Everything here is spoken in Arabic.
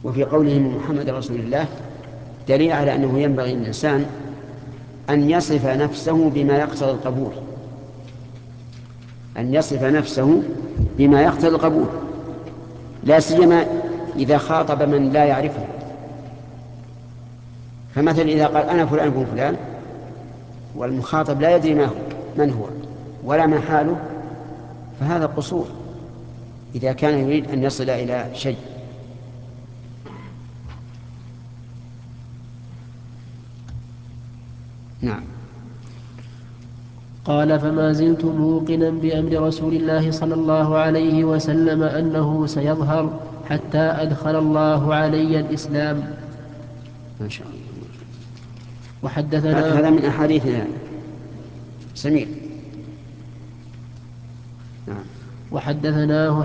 وفي قوله محمد رسول الله دليل على أنه ينبغي للإنسان أن يصف نفسه بما يقتضي القبول، أن يصف نفسه بما يقتضي القبول، لا سيما إذا خاطب من لا يعرفه. فمثلا إذا قال أنا فلان بن فلان والمخاطب لا يدري من هو ولا ما حاله، فهذا قصور إذا كان يريد أن يصل إلى شيء. نعم. قال: فما زلت موقنا بأمر رسول الله صلى الله عليه وسلم أنه سيظهر حتى أدخل الله علي الإسلام. ما شاء الله. وحدثنا هذا من أحاديث سمير. نعم. وحدثناه